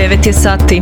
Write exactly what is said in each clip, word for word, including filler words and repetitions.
devet je sati.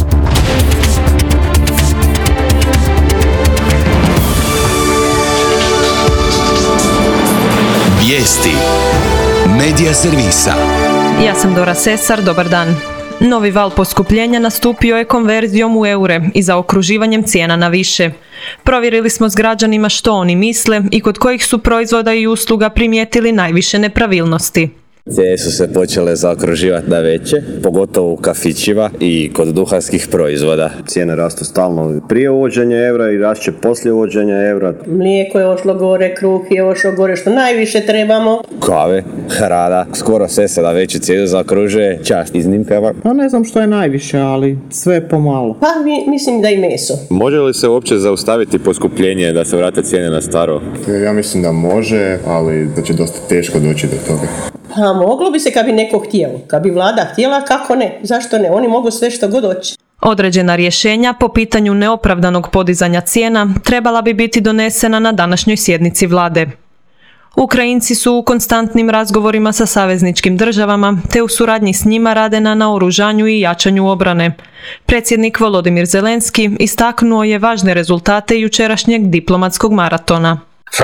Vijesti Medija servisa. Ja sam Dora Sesar, dobar dan. Novi val poskupljenja nastupio je konverzijom u eure i zaokruživanjem cijena na više. Provjerili smo s građanima što oni misle i kod kojih su proizvoda i usluga primijetili najviše nepravilnosti. Cijene su se počele zaokruživati na veće, pogotovo u kafićima i kod duhanskih proizvoda. Cijene rastu stalno prije uvođenja eura i rašće poslije uvođenja eura. Mlijeko je ošlo gore, kruh je ošlo gore, što najviše trebamo. Kave, hrana, skoro sve se na veću cijenu zaokružuje, čast iznimkama. Pa ne znam što je najviše, ali sve pomalo. Pa mi, mislim da i meso. Može li se uopće zaustaviti poskupljenje da se vrate cijene na staro? Ja mislim da može, ali da će dosta teško doći do toga. Pa moglo bi se kad bi neko htjelo. Kad bi vlada htjela, kako ne? Zašto ne? Oni mogu sve što god hoće. Određena rješenja po pitanju neopravdanog podizanja cijena trebala bi biti donesena na današnjoj sjednici vlade. Ukrajinci su u konstantnim razgovorima sa savezničkim državama, te u suradnji s njima rade na naoružanju i jačanju obrane. Predsjednik Volodimir Zelenski istaknuo je važne rezultate jučerašnjeg diplomatskog maratona.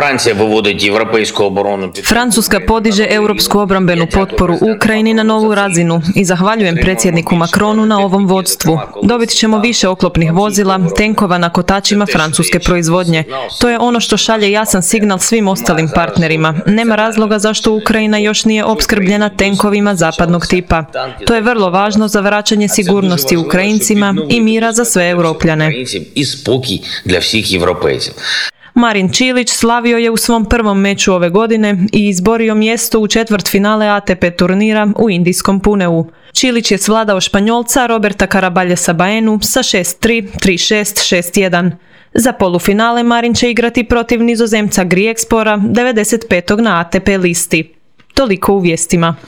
Francuska podiže europsku obrambenu potporu Ukrajini na novu razinu i zahvaljujem predsjedniku Macronu na ovom vodstvu. Dobit ćemo više oklopnih vozila, tenkova na kotačima francuske proizvodnje. To je ono što šalje jasan signal svim ostalim partnerima. Nema razloga zašto Ukrajina još nije opskrbljena tenkovima zapadnog tipa. To je vrlo važno za vraćanje sigurnosti Ukrajincima i mira za sve Europljane. Marin Čilić slavio je u svom prvom meču ove godine i izborio mjesto u četvrtfinale A T P turnira u indijskom Puneu. Čilić je svladao Španjolca Roberta Carabaljesa Baenu sa šest tri, tri šest, šest jedan. Za polufinale Marin će igrati protiv Nizozemca Griekspora, devedeset petog na A T P listi. Toliko u vijestima.